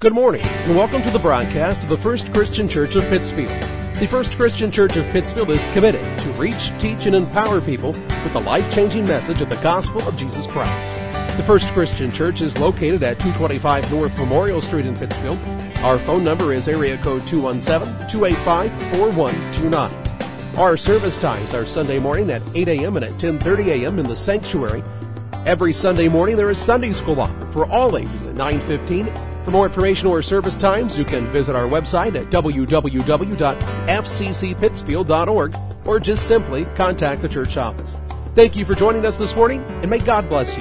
Good morning, and welcome to the broadcast of the First Christian Church of Pittsfield. The First Christian Church of Pittsfield is committed to reach, teach, and empower people with the life-changing message of the gospel of Jesus Christ. The First Christian Church is located at 225 North Memorial Street in Pittsfield. Our phone number is area code 217-285-4129. Our service times are Sunday morning at 8 a.m. and at 10:30 a.m. in the sanctuary. Every Sunday morning there is Sunday school offered for all ages at 9:15. For more information or service times, you can visit our website at www.fccpittsfield.org or just simply contact the church office. Thank you for joining us this morning, and may God bless you.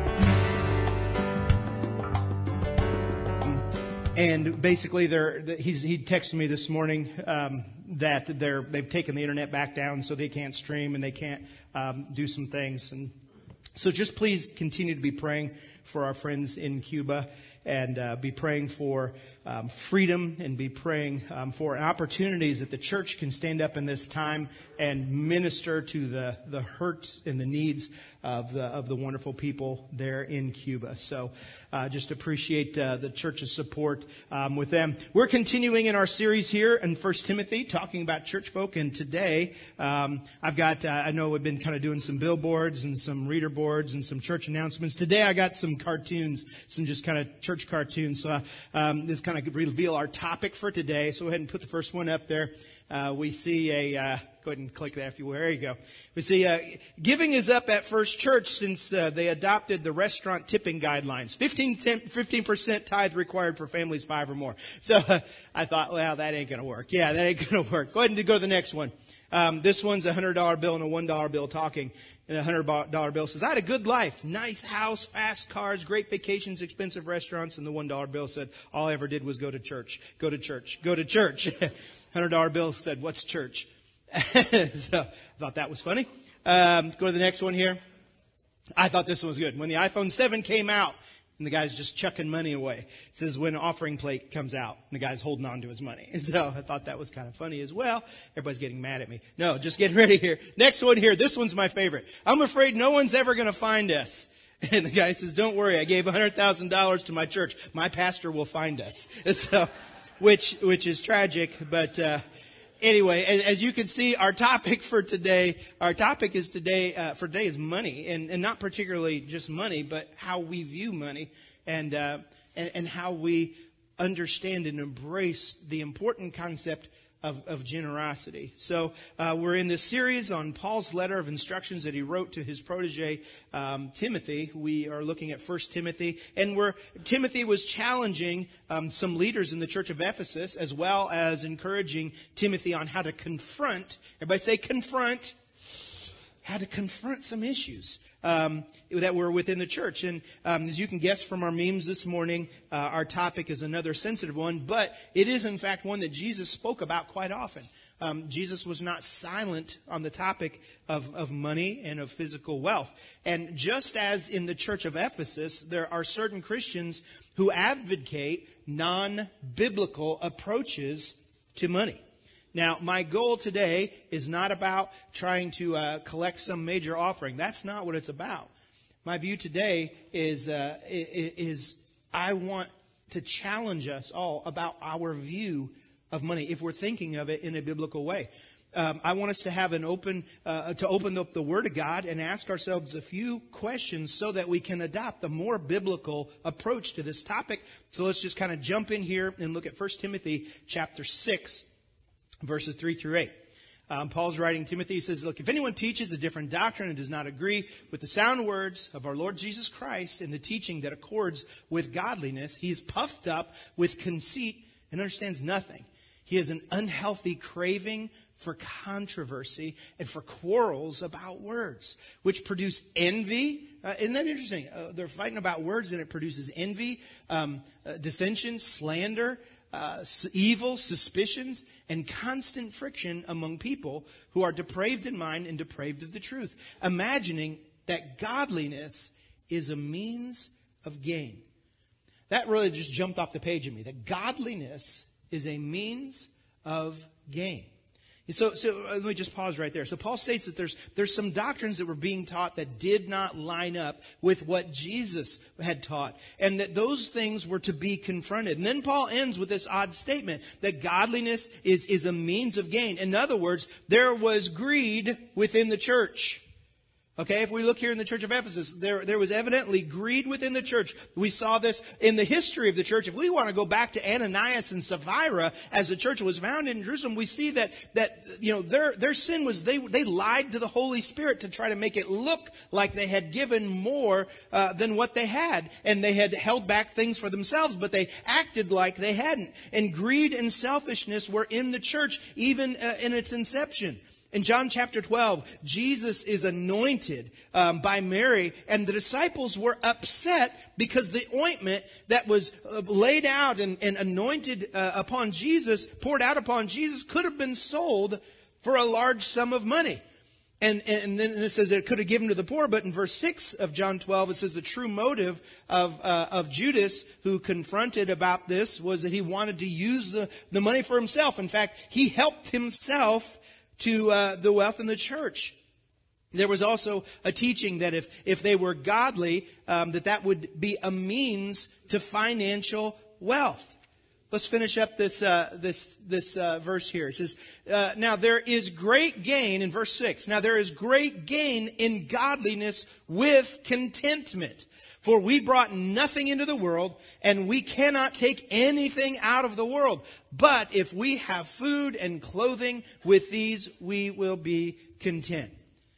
And basically, he texted me this morning that they've taken the internet back down, so they can't stream and they can't do some things. And so just please continue to be praying for our friends in Cuba, and be praying for freedom, and be praying for opportunities that the church can stand up in this time and minister to the hurts and the needs of the wonderful people there in Cuba. So just appreciate the church's support with them. We're continuing in our series here in 1 Timothy, talking about church folk. And today I've got, I know we've been kind of doing some billboards and some reader boards and some church announcements. Today I got some cartoons, some just kind of church cartoons. So this kind of reveal our topic for today. So go ahead and put the first one up there. We see go ahead and click that if you will. There you go. We see giving is up at First Church since they adopted the restaurant tipping guidelines. 15% tithe required for families 5 or more. So I thought, well, that ain't going to work. Yeah, that ain't going to work. Go ahead and go to the next one. This one's a $100 bill and a $1 bill talking. And a $100 bill says, I had a good life, nice house, fast cars, great vacations, expensive restaurants. And the $1 bill said, all I ever did was go to church, go to church, go to church. $100 bill said, what's church? So I thought that was funny. Go to the next one here. I thought this one was good. When the iPhone 7 came out, and the guy's just chucking money away. It says when offering plate comes out, and the guy's holding on to his money. And so I thought that was kind of funny as well. Everybody's getting mad at me. No, just getting ready here. Next one here. This one's my favorite. I'm afraid no one's ever going to find us. And the guy says, don't worry. I gave $100,000 to my church. My pastor will find us. And so, which is tragic, but, anyway, as you can see, our topic is money, and not particularly just money, but how we view money, and how we understand and embrace the important concept of generosity. So we're in this series on Paul's letter of instructions that he wrote to his protege Timothy. We are looking at 1 Timothy, and Timothy was challenging some leaders in the church of Ephesus, as well as encouraging Timothy on how to confront. Everybody say confront. How to confront some issues that were within the church. And as you can guess from our memes this morning, our topic is another sensitive one, but it is in fact one that Jesus spoke about quite often. Jesus was not silent on the topic of money and of physical wealth. And just as in the church of Ephesus, there are certain Christians who advocate non-biblical approaches to money. Now, my goal today is not about trying to collect some major offering. That's not what it's about. My view today is I want to challenge us all about our view of money, if we're thinking of it in a biblical way. I want us to have open up the Word of God and ask ourselves a few questions so that we can adopt a more biblical approach to this topic. So let's just kind of jump in here and look at 1 Timothy chapter 6. Verses 3 through 8. Paul's writing Timothy. He says, look, if anyone teaches a different doctrine and does not agree with the sound words of our Lord Jesus Christ and the teaching that accords with godliness, he is puffed up with conceit and understands nothing. He has an unhealthy craving for controversy and for quarrels about words, which produce envy. Isn't that interesting? They're fighting about words and it produces envy, dissension, slander, evil, suspicions, and constant friction among people who are depraved in mind and depraved of the truth, imagining that godliness is a means of gain. That really just jumped off the page at me, that godliness is a means of gain. So let me just pause right there. So Paul states that there's some doctrines that were being taught that did not line up with what Jesus had taught, and that those things were to be confronted. And then Paul ends with this odd statement that godliness is a means of gain. In other words, there was greed within the church. Okay, if we look here in the church of Ephesus, there was evidently greed within the church. We saw this in the history of the church. If we want to go back to Ananias and Sapphira as the church was founded in Jerusalem, we see that their sin was they lied to the Holy Spirit to try to make it look like they had given more than what they had. And they had held back things for themselves, but they acted like they hadn't. And greed and selfishness were in the church even in its inception. In John chapter 12, Jesus is anointed by Mary, and the disciples were upset because the ointment that was laid out and anointed upon Jesus, poured out upon Jesus, could have been sold for a large sum of money. And then it says that it could have given to the poor, but in verse 6 of John 12, it says the true motive of Judas, who confronted about this, was that he wanted to use the money for himself. In fact, he helped himself to the wealth in the church. There was also a teaching that if they were godly, that would be a means to financial wealth. Let's finish up this verse here. It says, now there is great gain, in verse 6, now there is great gain in godliness with contentment. For we brought nothing into the world, and we cannot take anything out of the world. But if we have food and clothing, with these we will be content.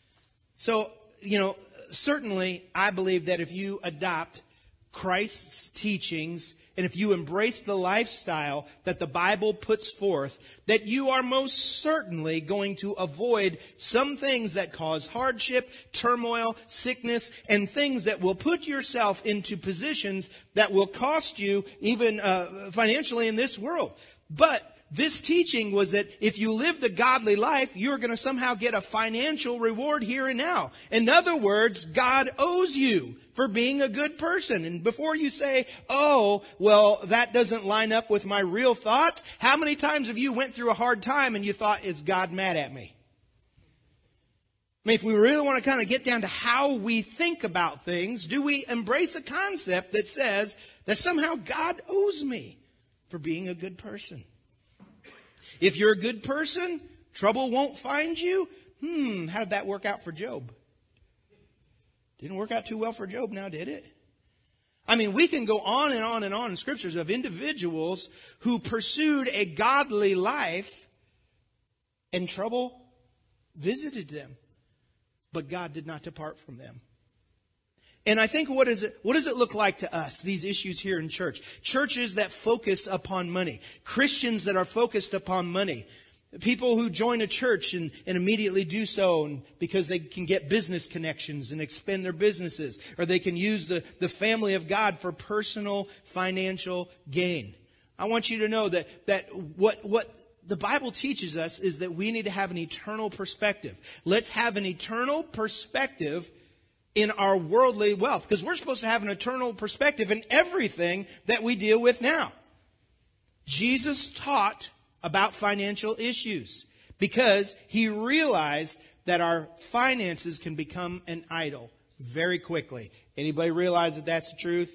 So, certainly I believe that if you adopt Christ's teachings, and if you embrace the lifestyle that the Bible puts forth, that you are most certainly going to avoid some things that cause hardship, turmoil, sickness, and things that will put yourself into positions that will cost you even financially in this world. But this teaching was that if you lived a godly life, you're going to somehow get a financial reward here and now. In other words, God owes you for being a good person. And before you say, oh, well, that doesn't line up with my real thoughts, how many times have you went through a hard time and you thought, is God mad at me? I mean, if we really want to kind of get down to how we think about things, do we embrace a concept that says that somehow God owes me for being a good person? If you're a good person, trouble won't find you. How did that work out for Job? Didn't work out too well for Job now, did it? I mean, we can go on and on and on in scriptures of individuals who pursued a godly life and trouble visited them, but God did not depart from them. And I think what does it look like to us, these issues here in church? Churches that focus upon money. Christians that are focused upon money. People who join a church and immediately do so because they can get business connections and expand their businesses. Or they can use the family of God for personal financial gain. I want you to know that what the Bible teaches us is that we need to have an eternal perspective. Let's have an eternal perspective in our worldly wealth, because we're supposed to have an eternal perspective in everything that we deal with now. Jesus taught about financial issues because he realized that our finances can become an idol very quickly. Anybody realize that that's the truth?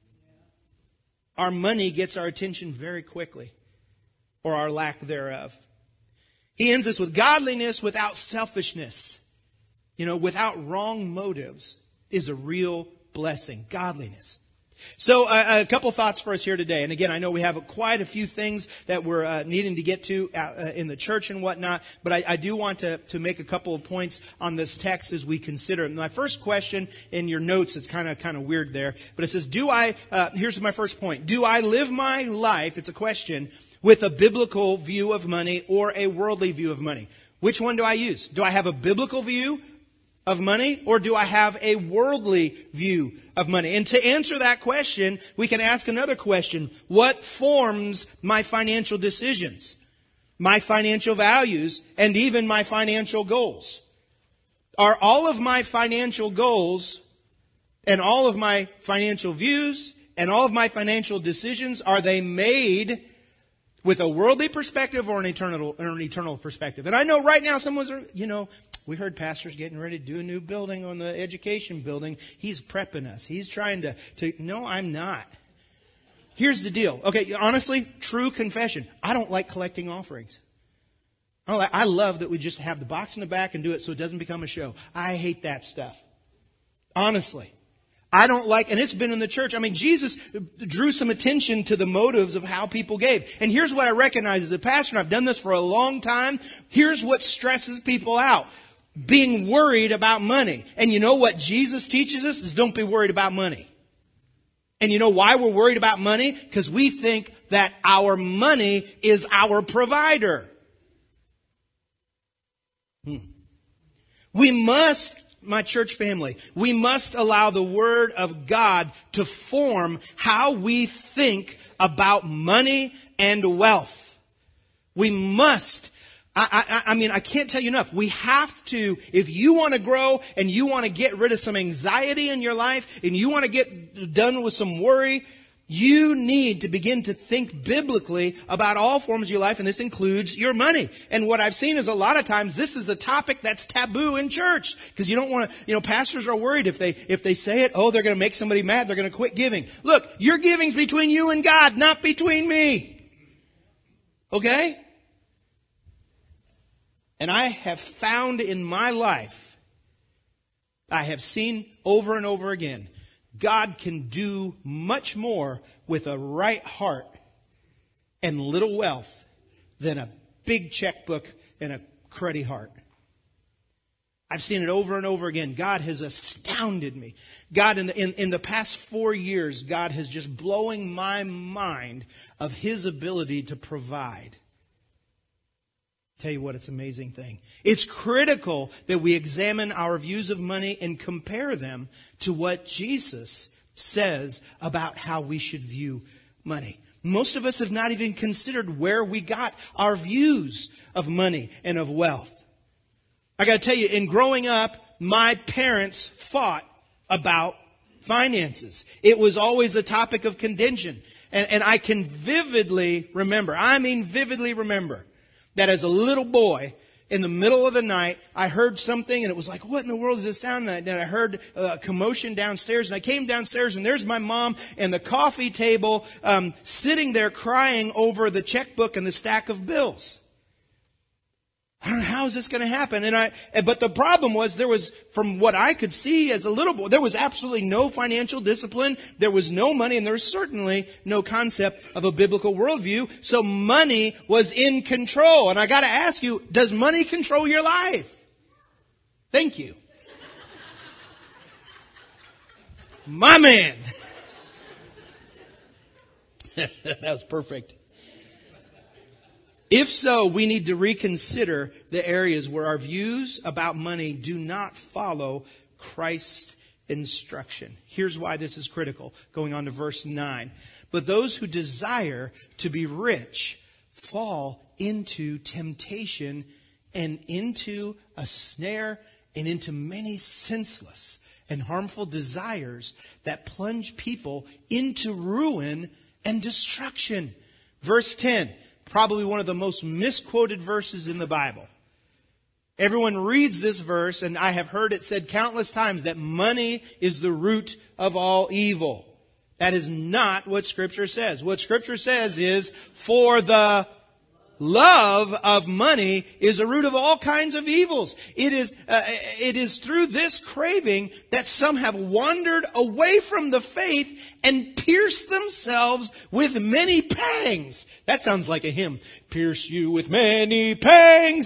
Our money gets our attention very quickly, or our lack thereof. He ends us with godliness without selfishness. Without wrong motives is a real blessing. Godliness. So a couple thoughts for us here today. And again, I know we have quite a few things that we're needing to get to in the church and whatnot. But I do want to make a couple of points on this text as we consider it. My first question in your notes, it's kind of weird there. But it says, here's my first point. Do I live my life, it's a question, with a biblical view of money or a worldly view of money? Which one do I use? Do I have a biblical view of money, or do I have a worldly view of money? And to answer that question, we can ask another question. What forms my financial decisions, my financial values, and even my financial goals? Are all of my financial goals and all of my financial views and all of my financial decisions, are they made with a worldly perspective or an eternal perspective. And I know right now someone's, we heard pastor's getting ready to do a new building on the education building. He's prepping us. He's trying to no, I'm not. Here's the deal. Okay, honestly, true confession. I don't like collecting offerings. I love that we just have the box in the back and do it so it doesn't become a show. I hate that stuff. Honestly. I don't like, and it's been in the church. I mean, Jesus drew some attention to the motives of how people gave. And here's what I recognize as a pastor, and I've done this for a long time. Here's what stresses people out. Being worried about money. And you know what Jesus teaches us is don't be worried about money. And you know why we're worried about money? Because we think that our money is our provider. We must, my church family, we must allow the Word of God to form how we think about money and wealth. We must. I can't tell you enough. We have to, if you want to grow and you want to get rid of some anxiety in your life and you want to get done with some worry, you need to begin to think biblically about all forms of your life, and this includes your money. And what I've seen is a lot of times this is a topic that's taboo in church because you don't want to, pastors are worried if they say it, they're going to make somebody mad, they're going to quit giving. Look, your giving's between you and God, not between me. Okay? And I have found in my life, I have seen over and over again, God can do much more with a right heart and little wealth than a big checkbook and a cruddy heart. I've seen it over and over again. God has astounded me. God, in the past 4 years, God has just blowing my mind of His ability to provide. Tell you what, it's an amazing thing. It's critical that we examine our views of money and compare them to what Jesus says about how we should view money. Most of us have not even considered where we got our views of money and of wealth. I got to tell you, in growing up, my parents fought about finances. It was always a topic of contention. And I can vividly remember, that as a little boy, in the middle of the night, I heard something and it was like, what in the world does this sound like? And I heard a commotion downstairs and I came downstairs and there's my mom and the coffee table sitting there crying over the checkbook and the stack of bills. I don't know, how is this going to happen? But the problem was there was, from what I could see as a little boy, there was absolutely no financial discipline. There was no money, and there was certainly no concept of a biblical worldview. So money was in control. And I got to ask you, does money control your life? Thank you. My man. That was perfect. If so, we need to reconsider the areas where our views about money do not follow Christ's instruction. Here's why this is critical. Going on to verse 9. But those who desire to be rich fall into temptation and into a snare and into many senseless and harmful desires that plunge people into ruin and destruction. Verse 10. Probably one of the most misquoted verses in the Bible. Everyone reads this verse, and I have heard it said countless times that money is the root of all evil. That is not what Scripture says. What Scripture says is, for the love of money is a root of all kinds of evils. It is through this craving that some have wandered away from the faith and pierced themselves with many pangs. That sounds like a hymn. Pierce you with many pangs,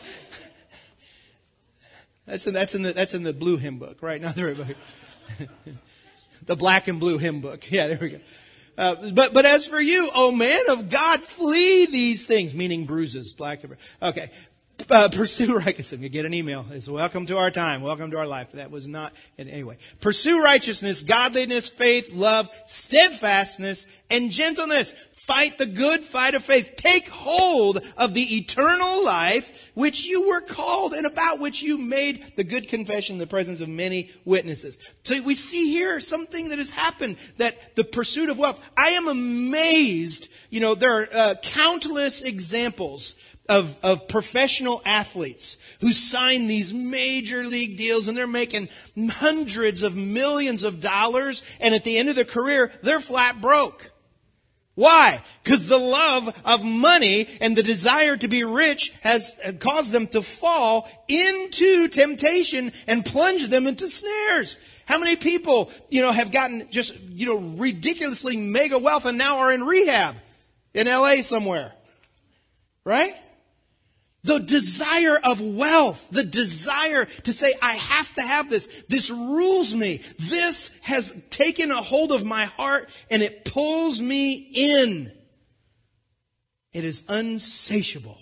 That's in the blue hymn book, right? Not the the black and blue hymn book. Yeah, there we go. But as for you, O man of God, flee these things, meaning bruises, black. Okay. Pursue righteousness. You get an email. It's welcome to our time. Welcome to our life. That was not, anyway. Pursue righteousness, godliness, faith, love, steadfastness, and gentleness. Fight the good fight of faith. Take hold of the eternal life which you were called and about which you made the good confession in the presence of many witnesses. So we see here something that has happened, that the pursuit of wealth. I am amazed there are countless examples of professional athletes who sign these major league deals and they're making hundreds of millions of dollars, and at the end of their career, they're flat broke. Why? Because the love of money and the desire to be rich has caused them to fall into temptation and plunge them into snares. How many people, have gotten just, ridiculously mega wealth and now are in rehab in LA somewhere? Right? The desire of wealth, the desire to say, I have to have this. This rules me. This has taken a hold of my heart and it pulls me in. It is unsatiable.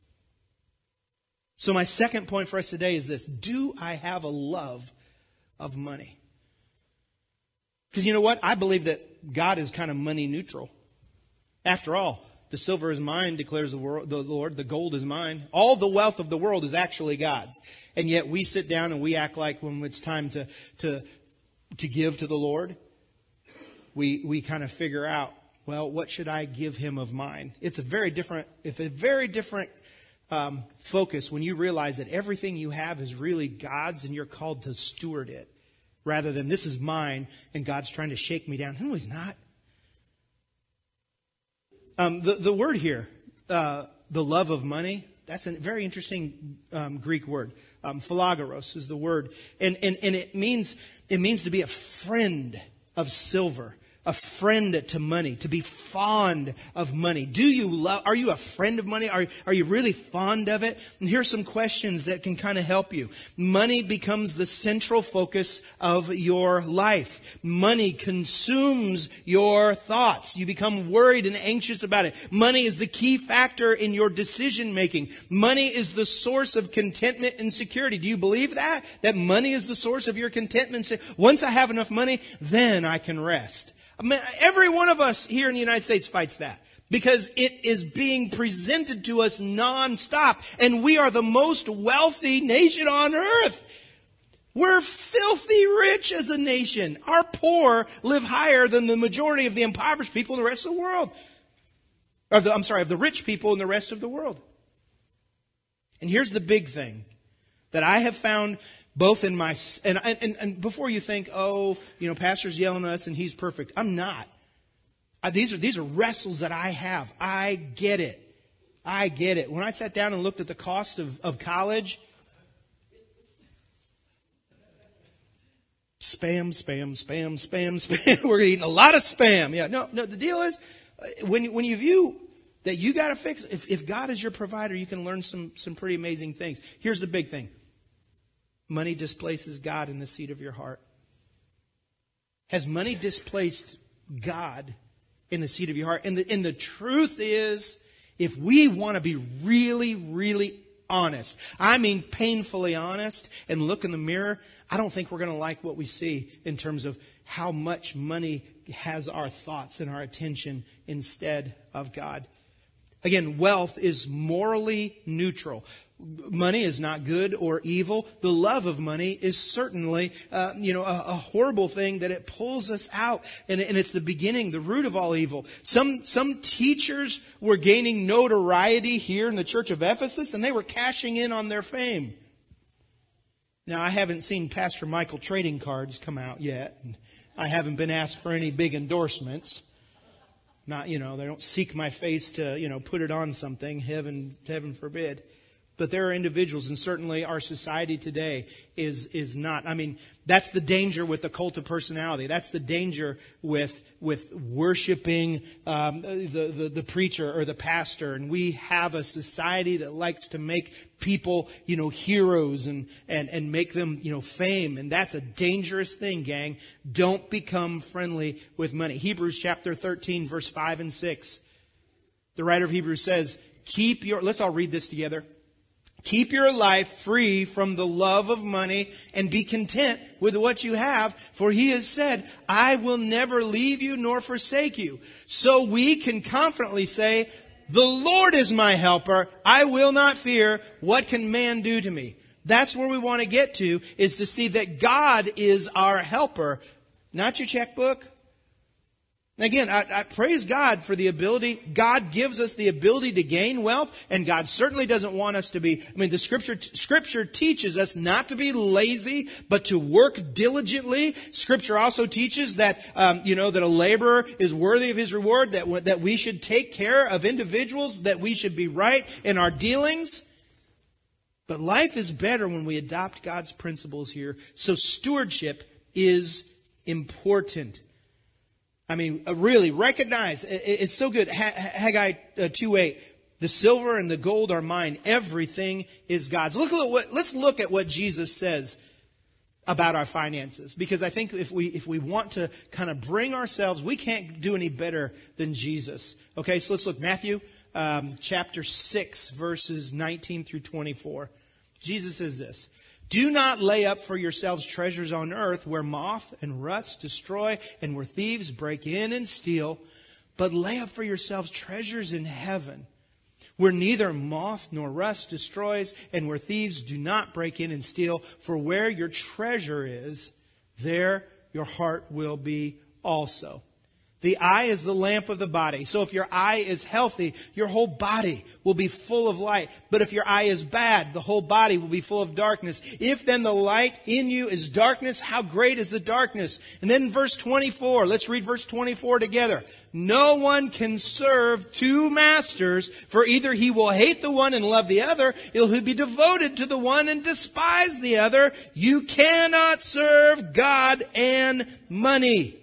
So my second point for us today is this. Do I have a love of money? Because you know what? I believe that God is kind of money neutral. After all, the silver is mine, declares the Lord. The gold is mine. All the wealth of the world is actually God's. And yet we sit down and we act like when it's time to give to the Lord, we kind of figure out, well, what should I give him of mine? It's a very different focus when you realize that everything you have is really God's and you're called to steward it, rather than this is mine and God's trying to shake me down. No, he's not. The word here, the love of money, that's a very interesting Greek word. Philogoros is the word. And it means to be a friend of silver, a friend to money, to be fond of money. Are you a friend of money? Are you really fond of it? And here's some questions that can kind of help you. Money becomes the central focus of your life. Money consumes your thoughts. You become worried and anxious about it. Money is the key factor in your decision making. Money is the source of contentment and security. Do you believe that? That money is the source of your contentment? Once I have enough money, then I can rest. Every one of us here in the United States fights that because it is being presented to us nonstop, and we are the most wealthy nation on earth. We're filthy rich as a nation. Our poor live higher than the majority of the impoverished people in the rest of the world. Of the rich people in the rest of the world. And here's the big thing that I have found both in my, and before you think, pastor's yelling at us and he's perfect. I'm not. These are wrestles that I have. I get it. When I sat down and looked at the cost of college, spam. We're eating a lot of spam. Yeah, no, the deal is, when you view that you got to fix, if God is your provider, you can learn some pretty amazing things. Here's the big thing. Money displaces God in the seat of your heart. Has money displaced God in the seat of your heart? And the truth is, if we want to be really, really honest, I mean painfully honest, and look in the mirror, I don't think we're going to like what we see in terms of how much money has our thoughts and our attention instead of God. Again, wealth is morally neutral. Money is not good or evil. The love of money is certainly, a horrible thing that it pulls us out. And it's the beginning, the root of all evil. Some teachers were gaining notoriety here in the church of Ephesus, and they were cashing in on their fame. Now, I haven't seen Pastor Michael trading cards come out yet. And I haven't been asked for any big endorsements. Not, they don't seek my face to, put it on something. Heaven forbid. But there are individuals, and certainly our society today is not. I mean, that's the danger with the cult of personality. That's the danger with worshiping the preacher or the pastor. And we have a society that likes to make people, heroes and make them, fame. And that's a dangerous thing, gang. Don't become friendly with money. Hebrews chapter 13, verse 5 and 6. The writer of Hebrews says, let's all read this together. Keep your life free from the love of money and be content with what you have. For he has said, I will never leave you nor forsake you. So we can confidently say, the Lord is my helper. I will not fear. What can man do to me? That's where we want to get to, is to see that God is our helper. Not your checkbook. Again, I praise God for the ability. God gives us the ability to gain wealth, and God certainly doesn't want us to be. The Scripture teaches us not to be lazy, but to work diligently. Scripture also teaches that that a laborer is worthy of his reward. That we should take care of individuals. That we should be right in our dealings. But life is better when we adopt God's principles here. So stewardship is important. Really recognize, it's so good. Haggai 2:8, the silver and the gold are mine. Everything is God's. Let's look at what Jesus says about our finances. Because I think if we want to kind of bring ourselves, we can't do any better than Jesus. Okay, so let's look. Matthew chapter 6, verses 19 through 24. Jesus says this. Do not lay up for yourselves treasures on earth where moth and rust destroy and where thieves break in and steal, but lay up for yourselves treasures in heaven where neither moth nor rust destroys and where thieves do not break in and steal. For where your treasure is, there your heart will be also. The eye is the lamp of the body. So if your eye is healthy, your whole body will be full of light. But if your eye is bad, the whole body will be full of darkness. If then the light in you is darkness, how great is the darkness? And then verse 24, let's read verse 24 together. No one can serve two masters, for either he will hate the one and love the other, or he'll be devoted to the one and despise the other. You cannot serve God and money.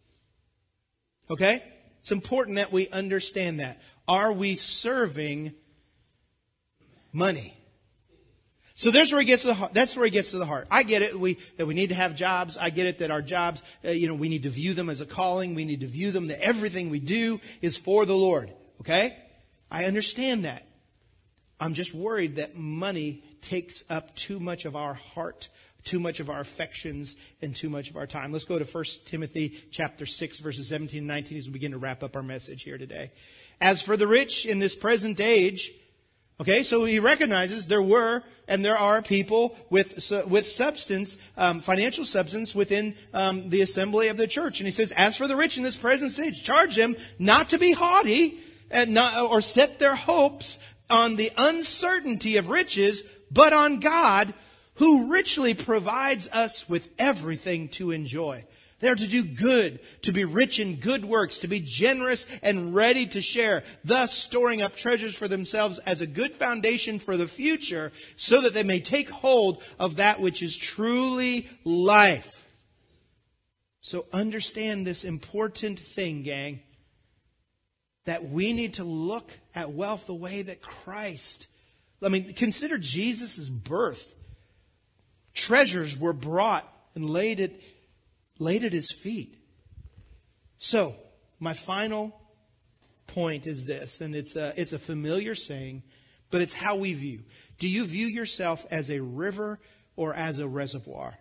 Okay? It's important that we understand that. Are we serving money? So there's where he gets to the heart. That's where he gets to the heart. I get it that we need to have jobs. I get it that our jobs, we need to view them as a calling. We need to view them that everything we do is for the Lord. Okay? I understand that. I'm just worried that money takes up too much of our heart, too much of our affections, and too much of our time. Let's go to 1 Timothy chapter 6, verses 17 and 19 as we begin to wrap up our message here today. As for the rich in this present age, okay, so he recognizes there were and there are people with substance, financial substance within the assembly of the church. And he says, as for the rich in this present age, charge them not to be haughty and or set their hopes on the uncertainty of riches, but on God, who richly provides us with everything to enjoy. They're to do good, to be rich in good works, to be generous and ready to share, thus storing up treasures for themselves as a good foundation for the future, so that they may take hold of that which is truly life. So understand this important thing, gang, that we need to look at wealth the way that Christ. Consider Jesus' birth. Treasures were brought and laid at his feet. So, my final point is this, and it's a familiar saying, but it's how we view. Do you view yourself as a river or as a reservoir?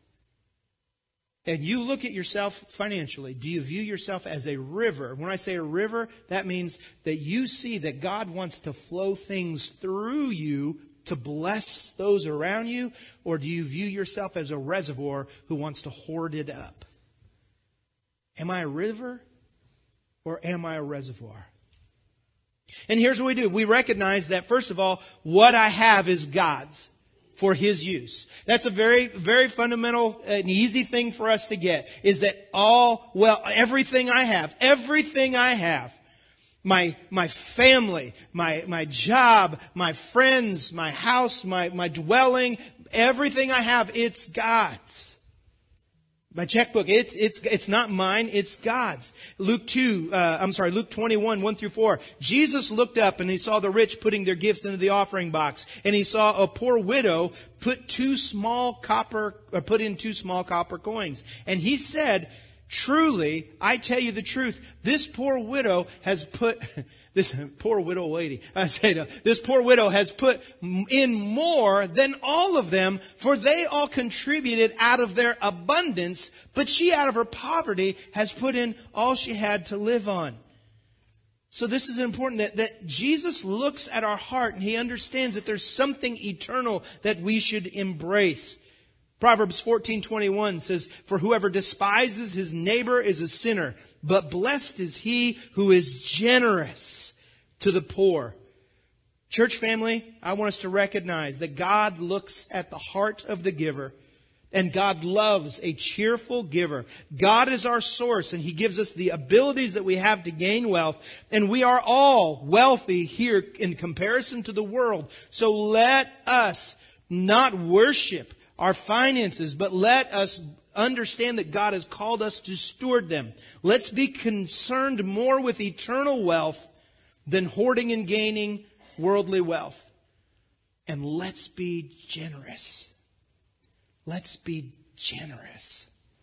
And you look at yourself financially. Do you view yourself as a river? When I say a river, that means that you see that God wants to flow things through you to bless those around you? Or do you view yourself as a reservoir who wants to hoard it up? Am I a river or am I a reservoir? And here's what we do. We recognize that, first of all, what I have is God's for His use. That's a very, very fundamental and easy thing for us to get, is that everything I have, my family, my job, my friends, my house, my dwelling, everything I have, it's God's. My checkbook, it's not mine, it's God's. Luke 21, 1 through 4. Jesus looked up and he saw the rich putting their gifts into the offering box. And he saw a poor widow put in 2 small copper coins. And he said, truly, I tell you the truth, this poor widow has put in more than all of them, for they all contributed out of their abundance, but she out of her poverty has put in all she had to live on. So this is important that Jesus looks at our heart and He understands that there's something eternal that we should embrace. Proverbs 14:21 says, "For whoever despises his neighbor is a sinner, but blessed is he who is generous to the poor." Church family, I want us to recognize that God looks at the heart of the giver, and God loves a cheerful giver. God is our source, and He gives us the abilities that we have to gain wealth, and we are all wealthy here in comparison to the world. So let us not worship our finances, but let us understand that God has called us to steward them. Let's be concerned more with eternal wealth than hoarding and gaining worldly wealth. And let's be generous. Let's be generous.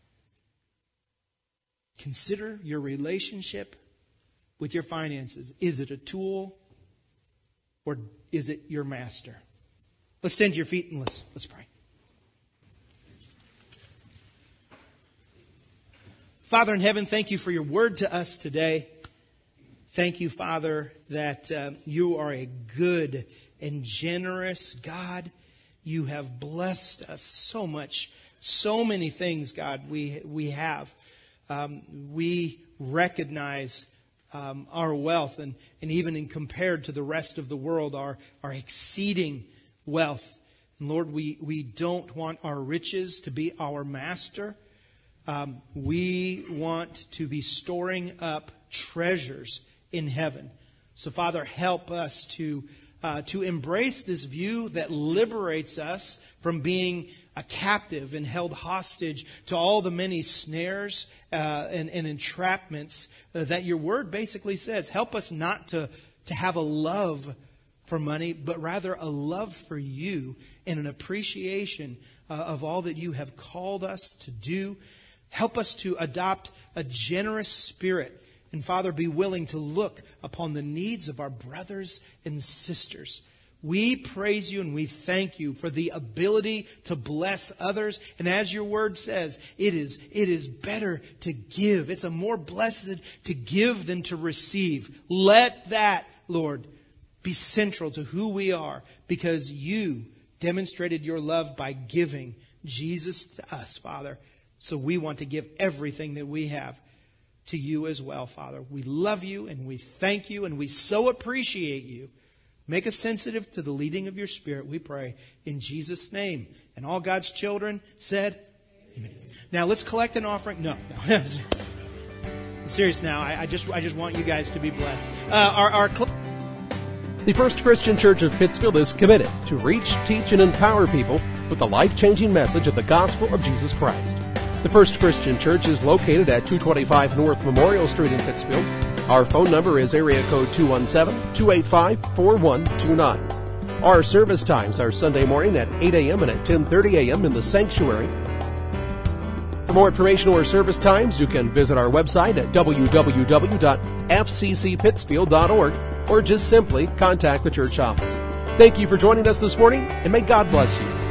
Consider your relationship with your finances. Is it a tool or is it your master? Let's stand to your feet and let's pray. Father in heaven, thank you for your word to us today. Thank you, Father, that you are a good and generous God. You have blessed us so much, so many things, God, we have. We recognize our wealth and even in compared to the rest of the world, our exceeding wealth. And Lord, we don't want our riches to be our master. We want to be storing up treasures in heaven. So, Father, help us to embrace this view that liberates us from being a captive and held hostage to all the many snares and entrapments that your word basically says. Help us not to have a love for money, but rather a love for you and an appreciation of all that you have called us to do. Help us to adopt a generous spirit. And Father, be willing to look upon the needs of our brothers and sisters. We praise you and we thank you for the ability to bless others. And as your word says, it is better to give. It's a more blessed to give than to receive. Let that, Lord, be central to who we are, because you demonstrated your love by giving Jesus to us, Father. So we want to give everything that we have to you as well, Father. We love you and we thank you and we so appreciate you. Make us sensitive to the leading of your Spirit, we pray, in Jesus' name. And all God's children said, Amen. Now let's collect an offering. No. I'm serious now. I just want you guys to be blessed. The First Christian Church of Pittsfield is committed to reach, teach, and empower people with the life-changing message of the gospel of Jesus Christ. The First Christian Church is located at 225 North Memorial Street in Pittsfield. Our phone number is area code 217-285-4129. Our service times are Sunday morning at 8 a.m. and at 10:30 a.m. in the sanctuary. For more information or service times, you can visit our website at www.fccpittsfield.org or just simply contact the church office. Thank you for joining us this morning, and may God bless you.